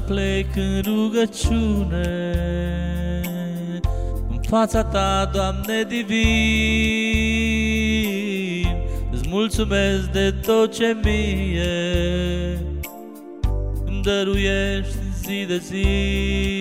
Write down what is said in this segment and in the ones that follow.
plec în rugăciune în fața Ta, Doamne divin. Îți mulțumesc de tot ce mie îmi dăruiești zi de zi.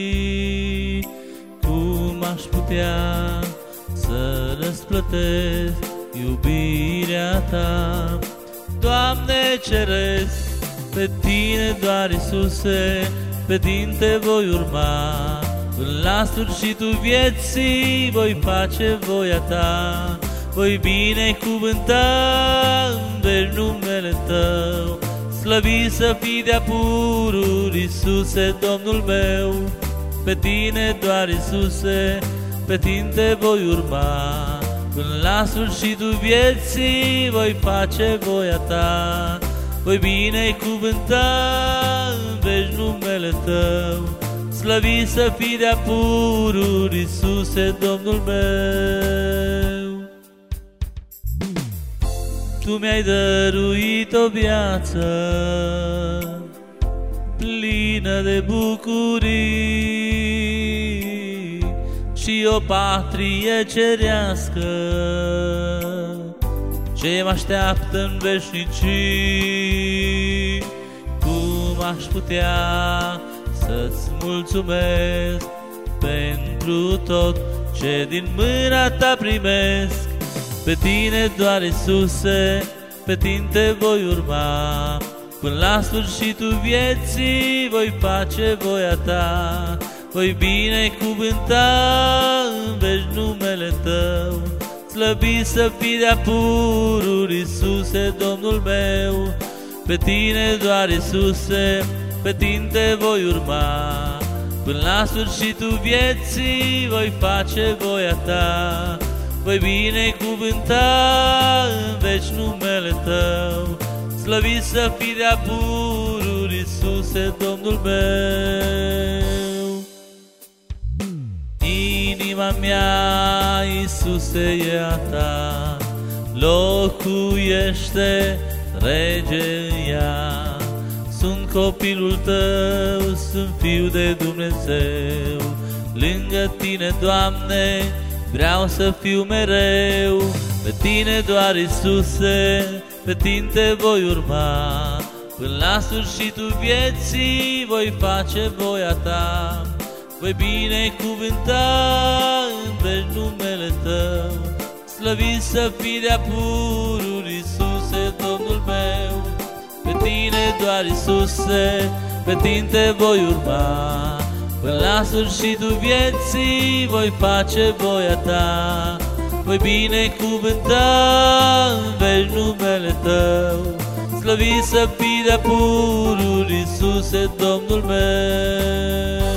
Cum aș putea să răsplătesc iubirea Ta? Doamne, ceresc pe Tine doar, Iisuse, pe Tine te voi urma. Până la sfârșitul vieții voi face voia Ta, voi binecuvânta în veci numele Tău. Slăvit să fii de-a pururi, Iisuse, Domnul meu. Pe Tine doar, Iisuse, pe Tine te voi urma. Până la sfârșitul vieții voi face voia Ta, voi binecuvânta în veci numele Tău. Slăvit să fii de-a pururi, Iisuse, Domnul meu. Tu mi-ai dăruit o viață plină de bucurii și o patrie cerească ce mă așteaptă în veșnicii. Cum aș putea să-ți mulțumesc pentru tot ce din mâna Ta primesc? Pe Tine doar, Iisuse, pe Tine te voi urma. Până la sfârșitul vieții voi face voia Ta, voi binecuvânta în veci numele Tău. Slăbit să fii de-a pururi, Iisuse, Domnul meu. Pe Tine doar, Iisuse, pe Tine te voi urma. Până la sfârșitul vieții voi face voia Ta, voi binecuvânta în veci numele Tău. Slăvit să fii de-a pururi, Iisuse, Domnul meu. Inima mea, Iisuse, e a Ta, locuiește, Rege, în ea. Sunt copilul Tău, sunt fiu de Dumnezeu. Lângă Tine, Doamne, vreau să fiu mereu. Pe Tine doar, Iisuse, pe Tine te voi urma. Până la sfârșitul vieții voi face voia Ta, voi binecuvânta în veci numele Tău. Slăvit să fii de-a pururi, Iisuse, Domnul meu. Pe Tine doar, Iisuse, pe Tine te voi urma. Până la sfârșitul vieții voi face voia Ta, voi binecuvânta în veci numele Tău. Slăvit să fii de-a pururi, Iisuse, Domnul meu.